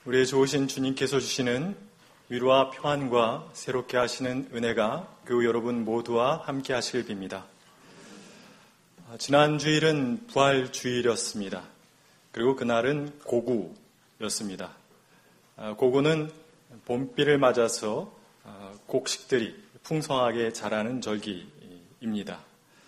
우리의 좋으신 주님께서 주시는 위로와 평안과 새롭게 하시는 은혜가 교우 여러분 모두와 함께 하시길 빕니다. 지난 주일은 부활주일이었습니다. 그리고 그날은 고구였습니다. 고구는 봄비를 맞아서 곡식들이 풍성하게 자라는 절기입니다.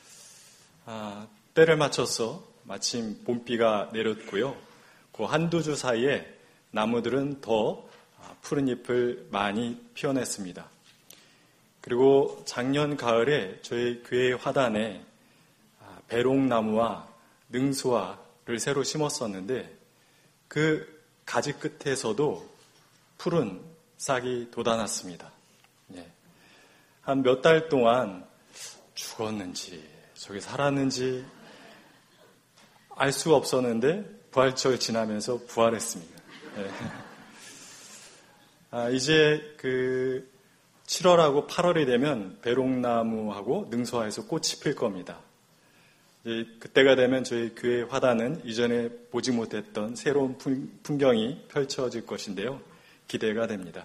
때를 맞춰서 마침 봄비가 내렸고요. 그 한두 주 사이에 나무들은 더 푸른 잎을 많이 피워냈습니다. 그리고 작년 가을에 저희 교회 화단에 배롱나무와 능소화를 새로 심었었는데 그 가지 끝에서도 푸른 싹이 돋아났습니다. 한 몇 달 동안 죽었는지 저기 살았는지 알 수가 없었는데 부활절 지나면서 부활했습니다. 이제 7월하고 8월이 되면 배롱나무하고 능소화에서 꽃이 필 겁니다. 그때가 되면 저희 교회 화단은 이전에 보지 못했던 새로운 풍경이 펼쳐질 것인데요. 기대가 됩니다.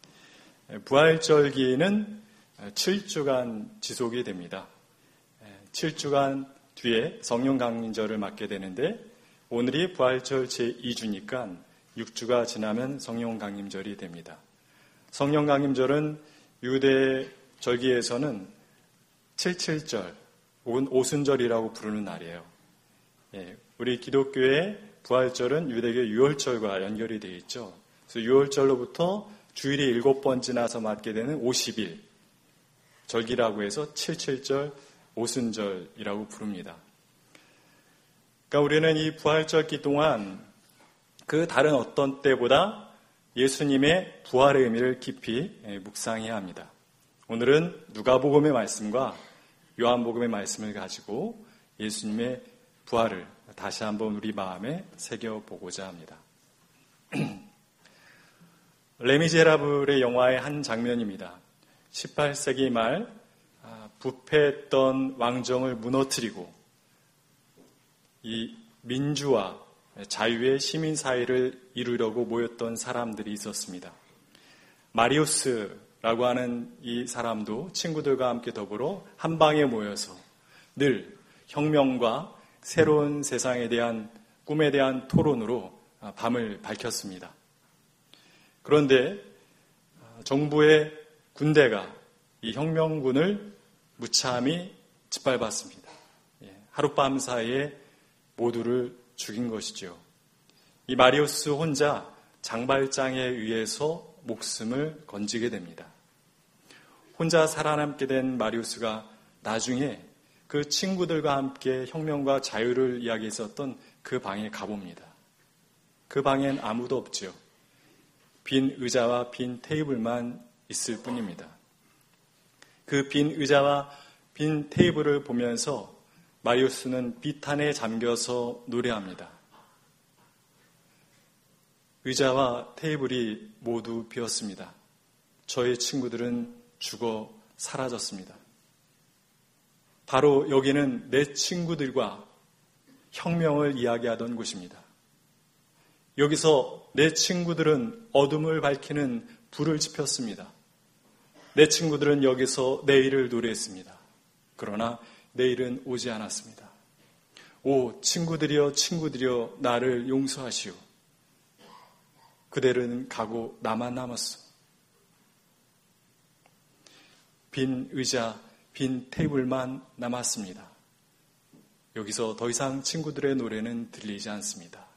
부활절기는 7주간 지속이 됩니다. 7주간 뒤에 성령 강림절을 맞게 되는데 오늘이 부활절 제2주니까 6주가 지나면 성령 강림절이 됩니다. 성령 강림절은 유대 절기에서는 7.7절 혹은 오순절이라고 부르는 날이에요. 우리 기독교의 부활절은 유대교 유월절과 연결이 되어 있죠. 그래서 유월절로부터 주일이 7번 지나서 맞게 되는 50일 절기라고 해서 7.7절 오순절이라고 부릅니다. 그러니까 우리는 이 부활절기 동안 그 다른 어떤 때보다 예수님의 부활의 의미를 깊이 묵상해야 합니다. 오늘은 누가복음의 말씀과 요한복음의 말씀을 가지고 예수님의 부활을 다시 한번 우리 마음에 새겨보고자 합니다. 레미제라블의 영화의 한 장면입니다. 18세기 말 부패했던 왕정을 무너뜨리고 이 민주화, 자유의 시민사회를 이루려고 모였던 사람들이 있었습니다. 마리우스라고 하는 이 사람도 친구들과 함께 더불어 한 방에 모여서 늘 혁명과 새로운 세상에 대한 꿈에 대한 토론으로 밤을 밝혔습니다. 그런데 정부의 군대가 이 혁명군을 무참히 짓밟았습니다. 하룻밤 사이에 모두를 죽인 것이죠. 이 마리우스 혼자 장발장에 의해서 목숨을 건지게 됩니다. 혼자 살아남게 된 마리우스가 나중에 그 친구들과 함께 혁명과 자유를 이야기했었던 그 방에 가봅니다. 그 방엔 아무도 없죠. 빈 의자와 빈 테이블만 있을 뿐입니다. 그 빈 의자와 빈 테이블을 보면서 마리우스는 비탄에 잠겨서 노래합니다. 의자와 테이블이 모두 비었습니다. 저의 친구들은 죽어 사라졌습니다. 바로 여기는 내 친구들과 혁명을 이야기하던 곳입니다. 여기서 내 친구들은 어둠을 밝히는 불을 지폈습니다. 내 친구들은 여기서 내일을 노래했습니다. 그러나 내일은 오지 않았습니다. 오 친구들이여 친구들이여 나를 용서하시오. 그들은 가고 나만 남았어. 빈 의자, 빈 테이블만 남았습니다. 여기서 더 이상 친구들의 노래는 들리지 않습니다.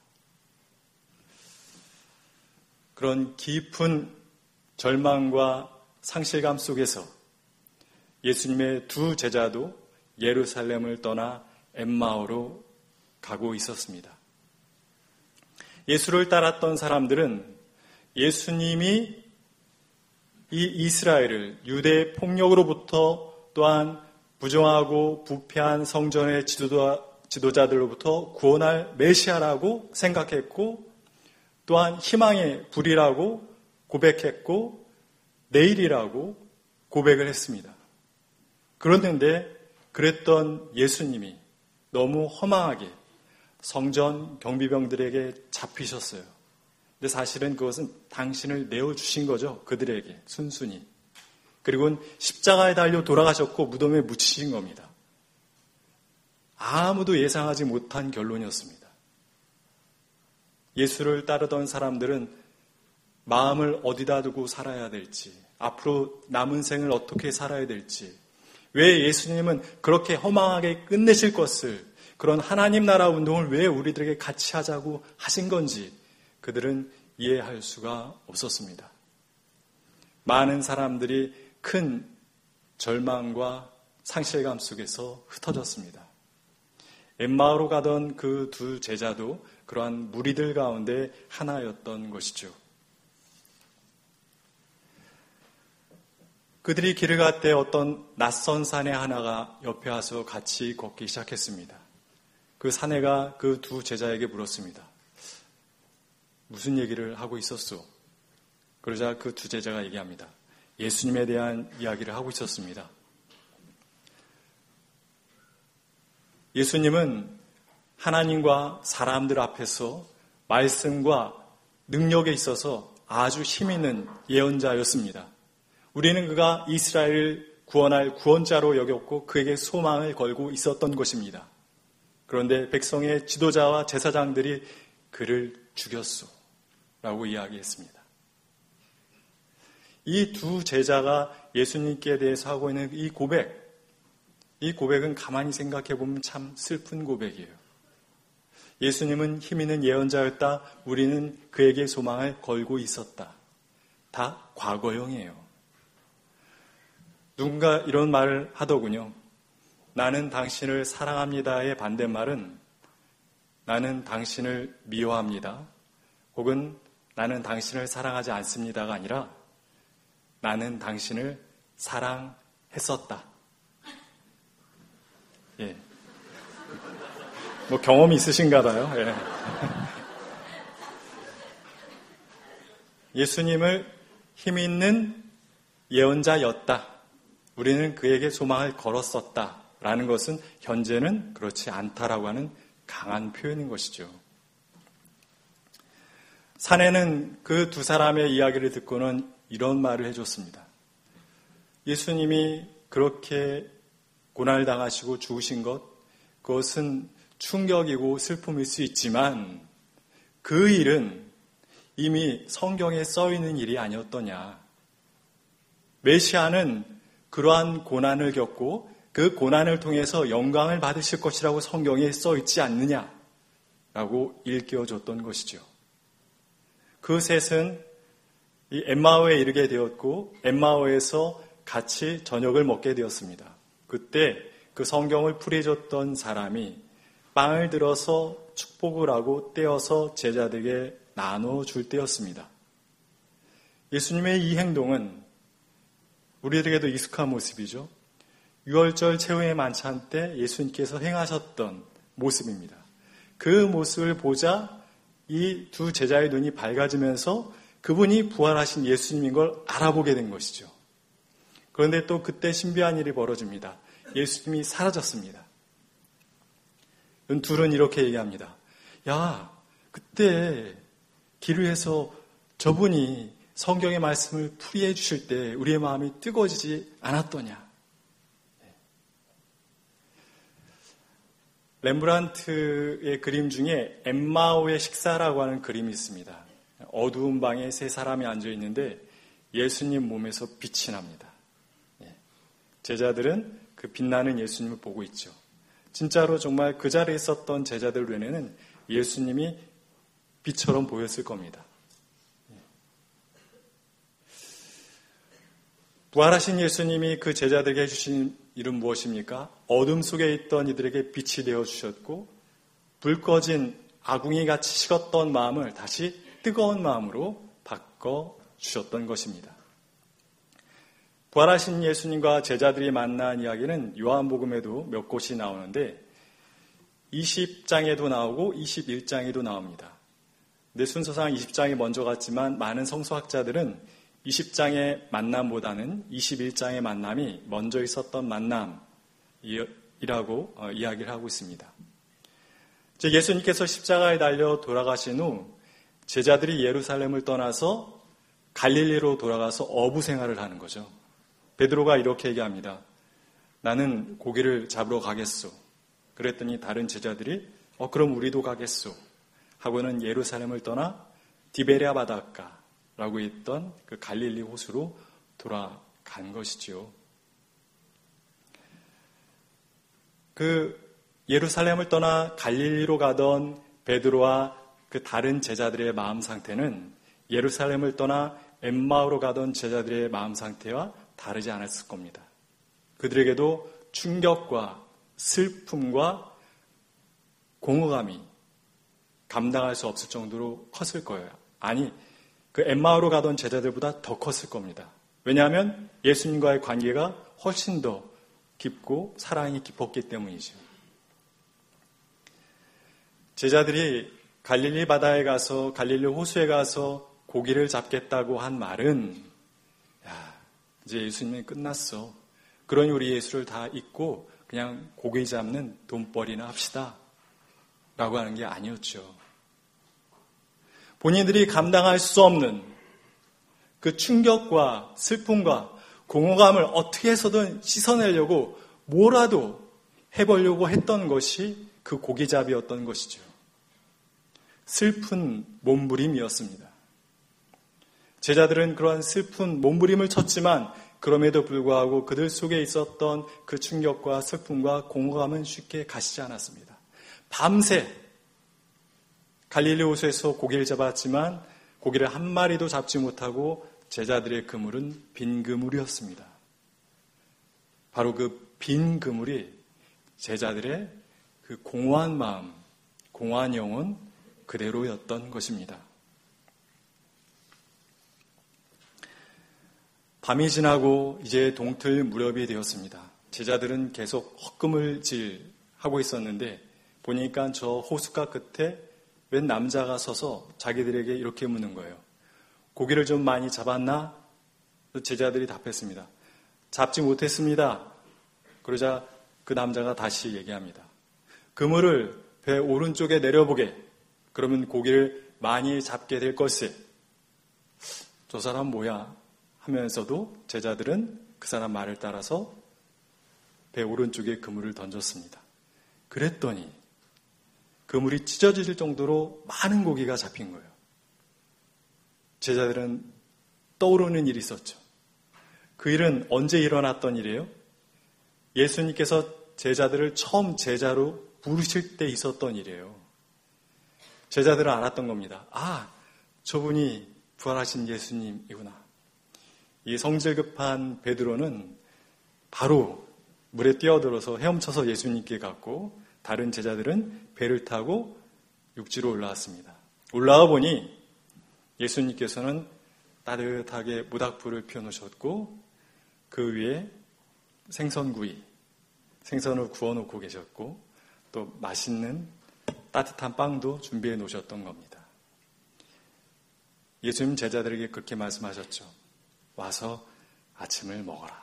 그런 깊은 절망과 상실감 속에서 예수님의 두 제자도 예루살렘을 떠나 엠마오로 가고 있었습니다. 예수를 따랐던 사람들은 예수님이 이 이스라엘을 유대의 폭력으로부터 또한 부정하고 부패한 성전의 지도자들로부터 구원할 메시아라고 생각했고 또한 희망의 불이라고 고백했고 내일이라고 고백을 했습니다. 그런데 그랬던 예수님이 너무 허망하게 성전 경비병들에게 잡히셨어요. 근데 사실은 그것은 당신을 내어주신 거죠. 그들에게 순순히. 그리고는 십자가에 달려 돌아가셨고 무덤에 묻히신 겁니다. 아무도 예상하지 못한 결론이었습니다. 예수를 따르던 사람들은 마음을 어디다 두고 살아야 될지, 앞으로 남은 생을 어떻게 살아야 될지, 왜 예수님은 그렇게 허망하게 끝내실 것을, 그런 하나님 나라 운동을 왜 우리들에게 같이 하자고 하신 건지 그들은 이해할 수가 없었습니다. 많은 사람들이 큰 절망과 상실감 속에서 흩어졌습니다. 엠마오로 가던 그 두 제자도 그러한 무리들 가운데 하나였던 것이죠. 그들이 길을 갈 때 어떤 낯선 사내 하나가 옆에 와서 같이 걷기 시작했습니다. 그 사내가 그 두 제자에게 물었습니다. 무슨 얘기를 하고 있었소? 그러자 그 두 제자가 얘기합니다. 예수님에 대한 이야기를 하고 있었습니다. 예수님은 하나님과 사람들 앞에서 말씀과 능력에 있어서 아주 힘 있는 예언자였습니다. 우리는 그가 이스라엘을 구원할 구원자로 여겼고 그에게 소망을 걸고 있었던 것입니다. 그런데 백성의 지도자와 제사장들이 그를 죽였소 라고 이야기했습니다. 이 두 제자가 예수님께 대해서 하고 있는 이 고백은 가만히 생각해 보면 참 슬픈 고백이에요. 예수님은 힘 있는 예언자였다. 우리는 그에게 소망을 걸고 있었다. 다 과거형이에요. 누군가 이런 말을 하더군요. 나는 당신을 사랑합니다의 반대말은 나는 당신을 미워합니다. 혹은 나는 당신을 사랑하지 않습니다가 아니라 나는 당신을 사랑했었다. 예. 뭐 경험이 있으신가 봐요. 예. 예수님을 힘 있는 예언자였다. 우리는 그에게 소망을 걸었었다. 라는 것은 현재는 그렇지 않다라고 하는 강한 표현인 것이죠. 사내는 그 두 사람의 이야기를 듣고는 이런 말을 해줬습니다. 예수님이 그렇게 고난을 당하시고 죽으신 것, 그것은 충격이고 슬픔일 수 있지만 그 일은 이미 성경에 써 있는 일이 아니었더냐. 메시아는 그러한 고난을 겪고 그 고난을 통해서 영광을 받으실 것이라고 성경에 써 있지 않느냐라고 일깨워줬던 것이죠. 그 셋은 이 엠마오에 이르게 되었고 엠마오에서 같이 저녁을 먹게 되었습니다. 그때 그 성경을 풀이해줬던 사람이 빵을 들어서 축복을 하고 떼어서 제자들에게 나눠줄 때였습니다. 예수님의 이 행동은 우리들에게도 익숙한 모습이죠. 유월절 최후의 만찬 때 예수님께서 행하셨던 모습입니다. 그 모습을 보자 이 두 제자의 눈이 밝아지면서 그분이 부활하신 예수님인 걸 알아보게 된 것이죠. 그런데 또 그때 신비한 일이 벌어집니다. 예수님이 사라졌습니다. 둘은 이렇게 얘기합니다. 야, 그때 길 위에서 저분이 성경의 말씀을 풀이해 주실 때 우리의 마음이 뜨거워지지 않았더냐. 렘브란트의 그림 중에 엠마오의 식사라고 하는 그림이 있습니다. 어두운 방에 세 사람이 앉아 있는데 예수님 몸에서 빛이 납니다. 제자들은 그 빛나는 예수님을 보고 있죠. 진짜로 정말 그 자리에 있었던 제자들 눈에는 예수님이 빛처럼 보였을 겁니다. 부활하신 예수님이 그 제자들에게 해주신 일은 무엇입니까? 어둠 속에 있던 이들에게 빛이 되어주셨고 불 꺼진 아궁이 같이 식었던 마음을 다시 뜨거운 마음으로 바꿔주셨던 것입니다. 부활하신 예수님과 제자들이 만난 이야기는 요한복음에도 몇 곳이 나오는데 20장에도 나오고 21장에도 나옵니다. 근데 순서상 20장이 먼저 갔지만 많은 성서학자들은 20장의 만남보다는 21장의 만남이 먼저 있었던 만남이라고 이야기를 하고 있습니다. 예수님께서 십자가에 달려 돌아가신 후 제자들이 예루살렘을 떠나서 갈릴리로 돌아가서 어부 생활을 하는 거죠. 베드로가 이렇게 얘기합니다. 나는 고기를 잡으러 가겠소. 그랬더니 다른 제자들이 그럼 우리도 가겠소 하고는 예루살렘을 떠나 디베랴 바닷가라고 했던 그 갈릴리 호수로 돌아간 것이지요. 그 예루살렘을 떠나 갈릴리로 가던 베드로와 그 다른 제자들의 마음 상태는 예루살렘을 떠나 엠마오로 가던 제자들의 마음 상태와 다르지 않았을 겁니다. 그들에게도 충격과 슬픔과 공허감이 감당할 수 없을 정도로 컸을 거예요. 아니, 그 엠마오로 가던 제자들보다 더 컸을 겁니다. 왜냐하면 예수님과의 관계가 훨씬 더 깊고 사랑이 깊었기 때문이죠. 제자들이 갈릴리 바다에 가서 갈릴리 호수에 가서 고기를 잡겠다고 한 말은 이제 예수님이 끝났어. 그러니 우리 예수를 다 잊고 그냥 고기 잡는 돈벌이나 합시다 라고 하는 게 아니었죠. 본인들이 감당할 수 없는 그 충격과 슬픔과 공허감을 어떻게 해서든 씻어내려고 뭐라도 해보려고 했던 것이 그 고기잡이였던 것이죠. 슬픈 몸부림이었습니다. 제자들은 그러한 슬픈 몸부림을 쳤지만 그럼에도 불구하고 그들 속에 있었던 그 충격과 슬픔과 공허감은 쉽게 가시지 않았습니다. 밤새 갈릴리 호수에서 고기를 잡았지만 고기를 한 마리도 잡지 못하고 제자들의 그물은 빈 그물이었습니다. 바로 그 빈 그물이 제자들의 그 공허한 마음, 공허한 영혼 그대로였던 것입니다. 밤이 지나고 이제 동틀 무렵이 되었습니다. 제자들은 계속 헛금을질하고 있었는데 보니까 저 호숫가 끝에 웬 남자가 서서 자기들에게 이렇게 묻는 거예요. 고기를 좀 많이 잡았나? 제자들이 답했습니다. 잡지 못했습니다. 그러자 그 남자가 다시 얘기합니다. 그물을 배 오른쪽에 내려보게. 그러면 고기를 많이 잡게 될 것을. 저 사람 뭐야? 하면서도 제자들은 그 사람 말을 따라서 배 오른쪽에 그물을 던졌습니다. 그랬더니 그물이 찢어질 정도로 많은 고기가 잡힌 거예요. 제자들은 떠오르는 일이 있었죠. 그 일은 언제 일어났던 일이에요? 예수님께서 제자들을 처음 제자로 부르실 때 있었던 일이에요. 제자들은 알았던 겁니다. 저분이 부활하신 예수님이구나. 이 성질 급한 베드로는 바로 물에 뛰어들어서 헤엄쳐서 예수님께 갔고 다른 제자들은 배를 타고 육지로 올라왔습니다. 올라와 보니 예수님께서는 따뜻하게 모닥불을 피워놓으셨고 그 위에 생선을 구워놓고 계셨고 또 맛있는 따뜻한 빵도 준비해 놓으셨던 겁니다. 예수님 제자들에게 그렇게 말씀하셨죠. 와서 아침을 먹어라.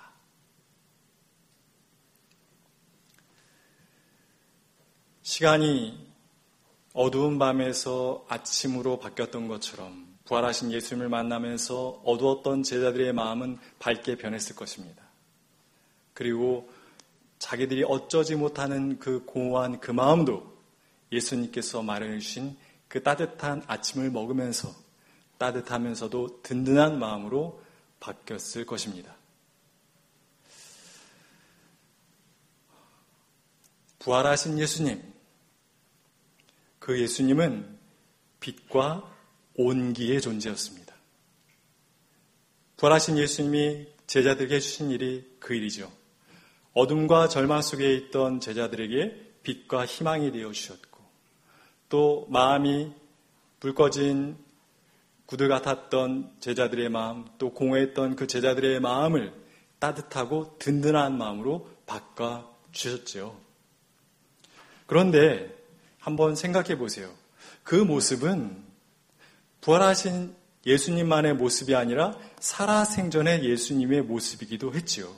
시간이 어두운 밤에서 아침으로 바뀌었던 것처럼 부활하신 예수님을 만나면서 어두웠던 제자들의 마음은 밝게 변했을 것입니다. 그리고 자기들이 어쩌지 못하는 그 공허한 그 마음도 예수님께서 마련해 주신 그 따뜻한 아침을 먹으면서 따뜻하면서도 든든한 마음으로 바뀌었을 것입니다. 부활하신 예수님, 그 예수님은 빛과 온기의 존재였습니다. 부활하신 예수님이 제자들에게 해주신 일이 그 일이죠. 어둠과 절망 속에 있던 제자들에게 빛과 희망이 되어 주셨고 또 마음이 불 꺼진 구들 같았던 제자들의 마음 또 공허했던 그 제자들의 마음을 따뜻하고 든든한 마음으로 바꿔 주셨죠. 그런데 한번 생각해 보세요. 그 모습은 부활하신 예수님만의 모습이 아니라 살아생전의 예수님의 모습이기도 했지요.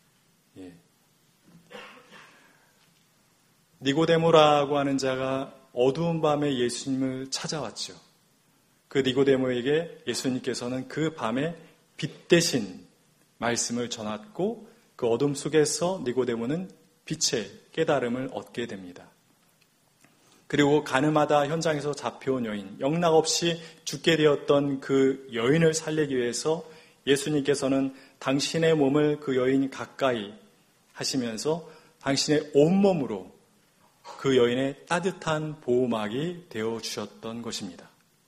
니고데모라고 하는 자가 어두운 밤에 예수님을 찾아왔죠. 그 니고데모에게 예수님께서는 그 밤에 빛 대신 말씀을 전했고 그 어둠 속에서 니고데모는 빛의 깨달음을 얻게 됩니다. 그리고 가늠하다 현장에서 잡혀온 여인, 영락없이 죽게 되었던 그 여인을 살리기 위해서 예수님께서는 당신의 몸을 그 여인 가까이 하시면서 당신의 온몸으로 그 여인의 따뜻한 보호막이 되어주셨던 것입니다.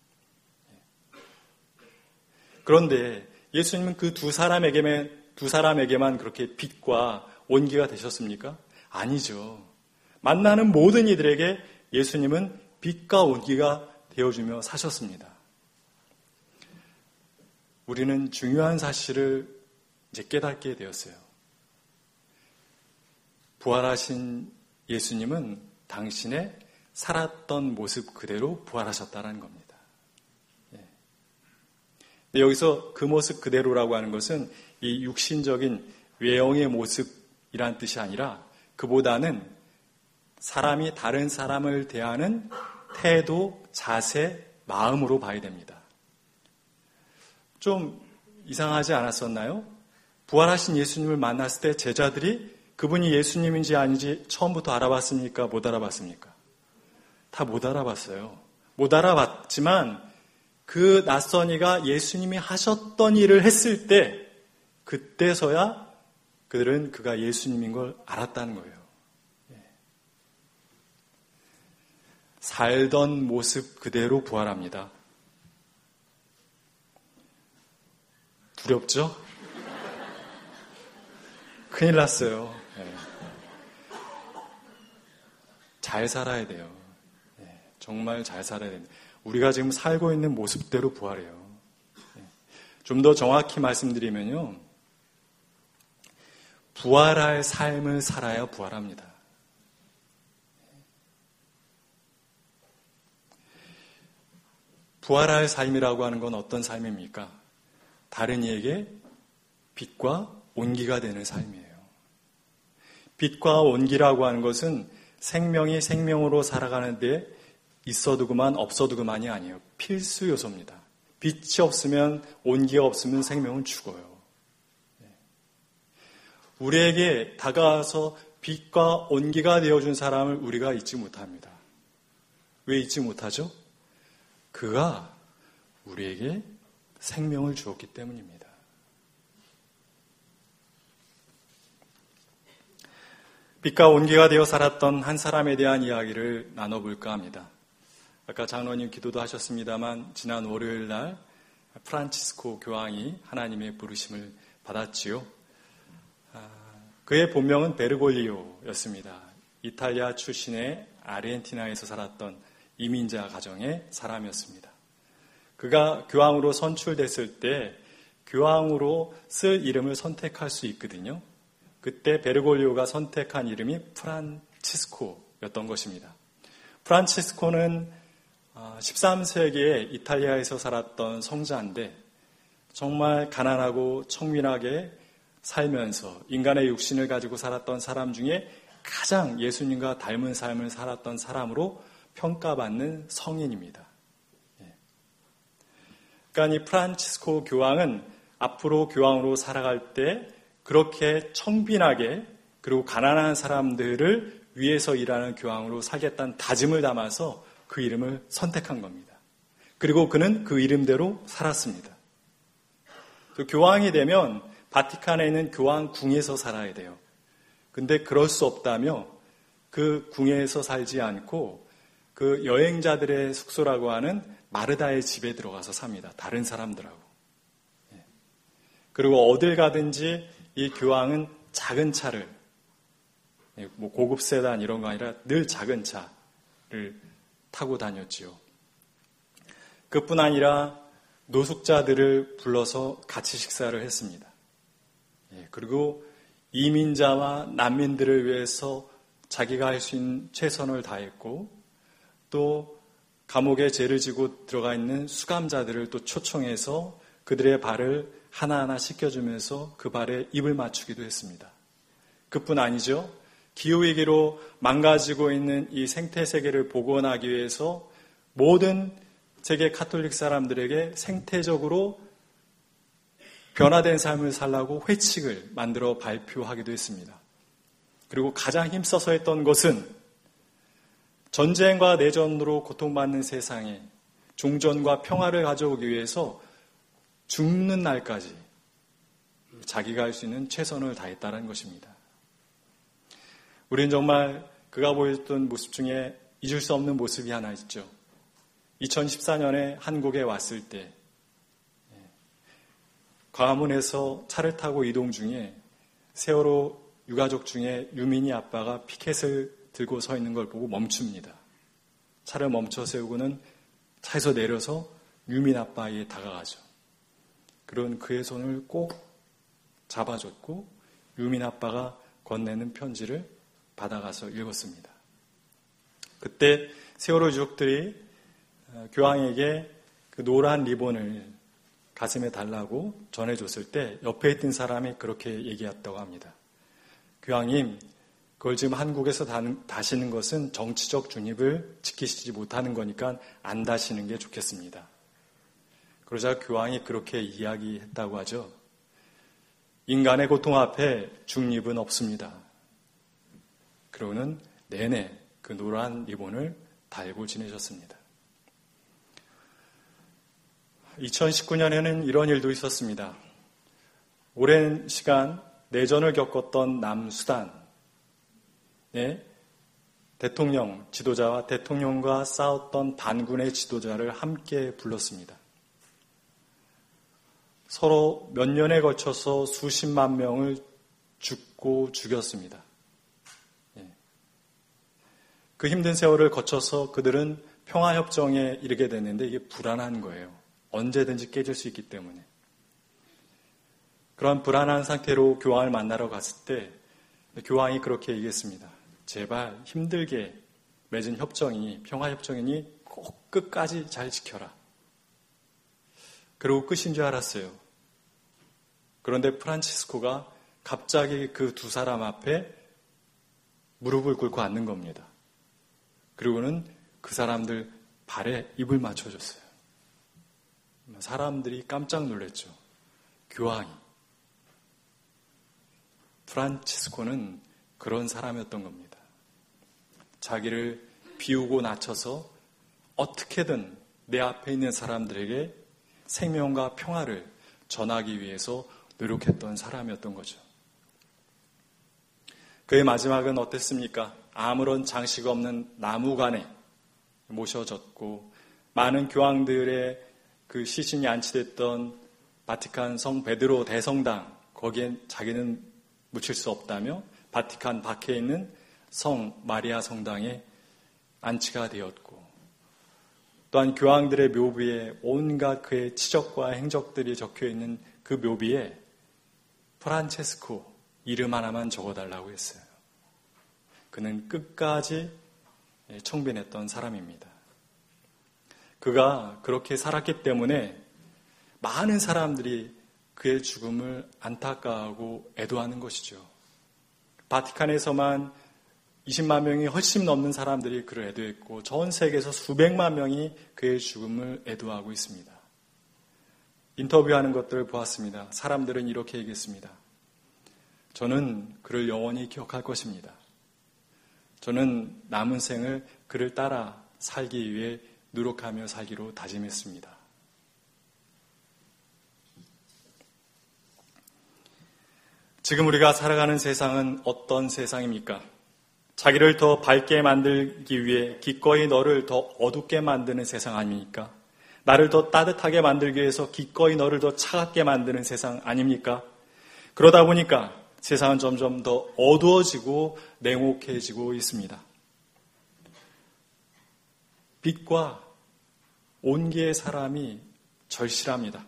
그런데 예수님은 그 두 사람에게만 그렇게 빛과 온기가 되셨습니까? 아니죠. 만나는 모든 이들에게 예수님은 빛과 온기가 되어주며 사셨습니다. 우리는 중요한 사실을 이제 깨닫게 되었어요. 부활하신 예수님은 당신의 살았던 모습 그대로 부활하셨다는 겁니다. 네, 여기서 그 모습 그대로라고 하는 것은 이 육신적인 외형의 모습이란 뜻이 아니라 그보다는 사람이 다른 사람을 대하는 태도, 자세, 마음으로 봐야 됩니다. 좀 이상하지 않았었나요? 부활하신 예수님을 만났을 때 제자들이 그분이 예수님인지 아닌지 처음부터 알아봤습니까? 못 알아봤습니까? 다 못 알아봤어요. 못 알아봤지만 그 낯선 이가 예수님이 하셨던 일을 했을 때 그때서야 그들은 그가 예수님인 걸 알았다는 거예요. 살던 모습 그대로 부활합니다. 두렵죠? 큰일 났어요. 잘 살아야 돼요. 정말 잘 살아야 됩니다. 우리가 지금 살고 있는 모습대로 부활해요. 좀 더 정확히 말씀드리면요. 부활할 삶을 살아야 부활합니다. 부활할 삶이라고 하는 건 어떤 삶입니까? 다른 이에게 빛과 온기가 되는 삶이에요. 빛과 온기라고 하는 것은 생명이 생명으로 살아가는 데 있어도 그만 없어도 그만이 아니에요. 필수 요소입니다. 빛이 없으면 온기가 없으면 생명은 죽어요. 우리에게 다가와서 빛과 온기가 되어준 사람을 우리가 잊지 못합니다. 왜 잊지 못하죠? 그가 우리에게 생명을 주었기 때문입니다. 빛과 온기가 되어 살았던 한 사람에 대한 이야기를 나눠볼까 합니다. 아까 장로님 기도도 하셨습니다만 지난 월요일 날 프란치스코 교황이 하나님의 부르심을 받았지요. 그의 본명은 베르골리오였습니다. 이탈리아 출신의 아르헨티나에서 살았던 이민자 가정의 사람이었습니다. 그가 교황으로 선출됐을 때 교황으로 쓸 이름을 선택할 수 있거든요. 그때 베르골리오가 선택한 이름이 프란치스코였던 것입니다. 프란치스코는 13세기에 이탈리아에서 살았던 성자인데 정말 가난하고 청민하게 살면서 인간의 육신을 가지고 살았던 사람 중에 가장 예수님과 닮은 삶을 살았던 사람으로 평가받는 성인입니다. 그러니까 이 프란치스코 교황은 앞으로 교황으로 살아갈 때 그렇게 청빈하게 그리고 가난한 사람들을 위해서 일하는 교황으로 살겠다는 다짐을 담아서 그 이름을 선택한 겁니다. 그리고 그는 그 이름대로 살았습니다. 교황이 되면 바티칸에 있는 교황궁에서 살아야 돼요. 근데 그럴 수 없다며 그 궁에서 살지 않고 그 여행자들의 숙소라고 하는 마르다의 집에 들어가서 삽니다. 다른 사람들하고. 그리고 어딜 가든지 이 교황은 작은 차를, 뭐 고급 세단 이런 거 아니라 늘 작은 차를 타고 다녔지요. 그뿐 아니라 노숙자들을 불러서 같이 식사를 했습니다. 그리고 이민자와 난민들을 위해서 자기가 할 수 있는 최선을 다했고 또 감옥에 죄를 지고 들어가 있는 수감자들을 또 초청해서 그들의 발을 하나하나 씻겨주면서 그 발에 입을 맞추기도 했습니다. 그뿐 아니죠. 기후위기로 망가지고 있는 이 생태세계를 복원하기 위해서 모든 세계 카톨릭 사람들에게 생태적으로 변화된 삶을 살라고 회칙을 만들어 발표하기도 했습니다. 그리고 가장 힘써서 했던 것은 전쟁과 내전으로 고통받는 세상에 종전과 평화를 가져오기 위해서 죽는 날까지 자기가 할 수 있는 최선을 다했다는 것입니다. 우리는 정말 그가 보였던 모습 중에 잊을 수 없는 모습이 하나 있죠. 2014년에 한국에 왔을 때 광화문에서 차를 타고 이동 중에 세월호 유가족 중에 유민이 아빠가 피켓을 들고 서 있는 걸 보고 멈춥니다. 차를 멈춰 세우고는 차에서 내려서 유민 아빠에게 다가가죠. 그런 그의 손을 꼭 잡아줬고 유민 아빠가 건네는 편지를 받아가서 읽었습니다. 그때 세월호 유족들이 교황에게 그 노란 리본을 가슴에 달라고 전해줬을 때 옆에 있던 사람이 그렇게 얘기했다고 합니다. 교황님, 그걸 지금 한국에서 다시는 것은 정치적 중립을 지키시지 못하는 거니까 안 다시는 게 좋겠습니다. 그러자 교황이 그렇게 이야기했다고 하죠. 인간의 고통 앞에 중립은 없습니다. 그러고는 내내 그 노란 리본을 달고 지내셨습니다. 2019년에는 이런 일도 있었습니다. 오랜 시간 내전을 겪었던 남수단의 대통령 지도자와 대통령과 싸웠던 반군의 지도자를 함께 불렀습니다. 서로 몇 년에 걸쳐서 수십만 명을 죽고 죽였습니다. 그 힘든 세월을 거쳐서 그들은 평화협정에 이르게 됐는데 이게 불안한 거예요. 언제든지 깨질 수 있기 때문에. 그런 불안한 상태로 교황을 만나러 갔을 때 교황이 그렇게 얘기했습니다. 제발 힘들게 맺은 협정이 평화협정이니 꼭 끝까지 잘 지켜라. 그리고 끝인 줄 알았어요. 그런데 프란치스코가 갑자기 그 두 사람 앞에 무릎을 꿇고 앉는 겁니다. 그리고는 그 사람들 발에 입을 맞춰줬어요. 사람들이 깜짝 놀랐죠. 교황이. 프란치스코는 그런 사람이었던 겁니다. 자기를 비우고 낮춰서 어떻게든 내 앞에 있는 사람들에게 생명과 평화를 전하기 위해서 노력했던 사람이었던 거죠. 그의 마지막은 어땠습니까? 아무런 장식 없는 나무관에 모셔졌고 많은 교황들의 그 시신이 안치됐던 바티칸 성 베드로 대성당 거기엔 자기는 묻힐 수 없다며 바티칸 밖에 있는 성 마리아 성당에 안치가 되었고 또한 교황들의 묘비에 온갖 그의 치적과 행적들이 적혀있는 그 묘비에 프란체스코 이름 하나만 적어달라고 했어요. 그는 끝까지 청변했던 사람입니다. 그가 그렇게 살았기 때문에 많은 사람들이 그의 죽음을 안타까워하고 애도하는 것이죠. 바티칸에서만 20만 명이 훨씬 넘는 사람들이 그를 애도했고 전 세계에서 수백만 명이 그의 죽음을 애도하고 있습니다. 인터뷰하는 것들을 보았습니다. 사람들은 이렇게 얘기했습니다. 저는 그를 영원히 기억할 것입니다. 저는 남은 생을 그를 따라 살기 위해 노력하며 살기로 다짐했습니다. 지금 우리가 살아가는 세상은 어떤 세상입니까? 자기를 더 밝게 만들기 위해 기꺼이 너를 더 어둡게 만드는 세상 아닙니까? 나를 더 따뜻하게 만들기 위해서 기꺼이 너를 더 차갑게 만드는 세상 아닙니까? 그러다 보니까 세상은 점점 더 어두워지고 냉혹해지고 있습니다. 빛과 온기의 사람이 절실합니다.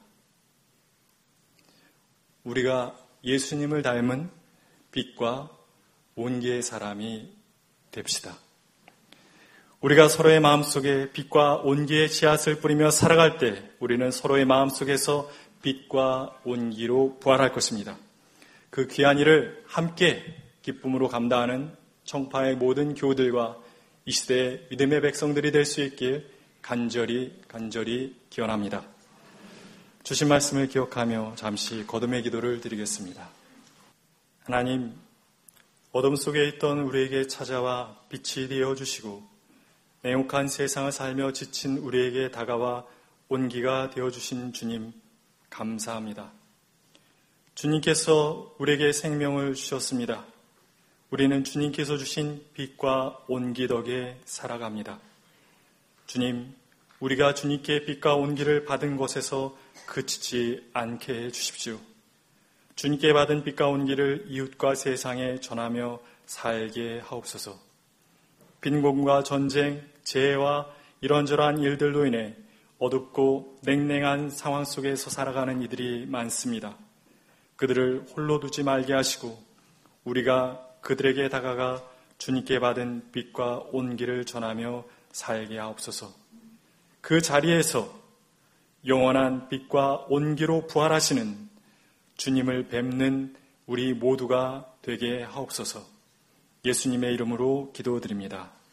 우리가 예수님을 닮은 빛과 온기의 사람이 됩시다. 우리가 서로의 마음속에 빛과 온기의 씨앗을 뿌리며 살아갈 때 우리는 서로의 마음속에서 빛과 온기로 부활할 것입니다. 그 귀한 일을 함께 기쁨으로 감당하는 청파의 모든 교우들과 이 시대의 믿음의 백성들이 될 수 있길 간절히 기원합니다. 주신 말씀을 기억하며 잠시 거듭의 기도를 드리겠습니다. 하나님, 어둠 속에 있던 우리에게 찾아와 빛이 되어주시고 냉혹한 세상을 살며 지친 우리에게 다가와 온기가 되어주신 주님, 감사합니다. 주님께서 우리에게 생명을 주셨습니다. 우리는 주님께서 주신 빛과 온기 덕에 살아갑니다. 주님, 우리가 주님께 빛과 온기를 받은 것에서 그치지 않게 해주십시오. 주님께 받은 빛과 온기를 이웃과 세상에 전하며 살게 하옵소서. 빈곤과 전쟁, 재해와 이런저런 일들로 인해 어둡고 냉랭한 상황 속에서 살아가는 이들이 많습니다. 그들을 홀로 두지 말게 하시고 우리가 그들에게 다가가 주님께 받은 빛과 온기를 전하며 살게 하옵소서. 그 자리에서 영원한 빛과 온기로 부활하시는 주님을 뵙는 우리 모두가 되게 하옵소서. 예수님의 이름으로 기도드립니다.